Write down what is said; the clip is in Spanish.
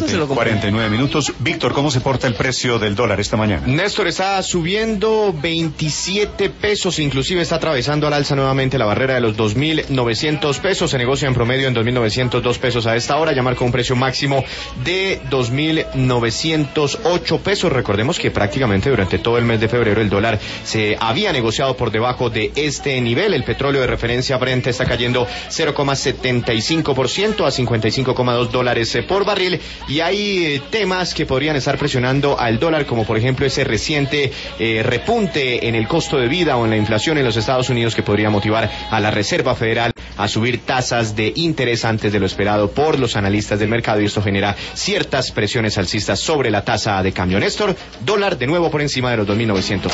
49 minutos. Víctor, ¿cómo se porta el precio del dólar esta mañana? Néstor, está subiendo 27 pesos, inclusive está atravesando al alza nuevamente la barrera de los 2.900 pesos. Se negocia en promedio en 2.902 pesos a esta hora, ya marcó un precio máximo de 2.908 pesos. Recordemos que prácticamente durante todo el mes de febrero el dólar se había negociado por debajo de este nivel. El petróleo de referencia Brent está cayendo 0,75% a $55,2 por barril, y hay temas que podrían estar presionando al dólar, como por ejemplo ese reciente repunte en el costo de vida o en la inflación en los Estados Unidos, que podría motivar a la Reserva Federal a subir tasas de interés antes de lo esperado por los analistas del mercado, y esto genera ciertas presiones alcistas sobre la tasa de cambio. Néstor, dólar de nuevo por encima de los 2.900.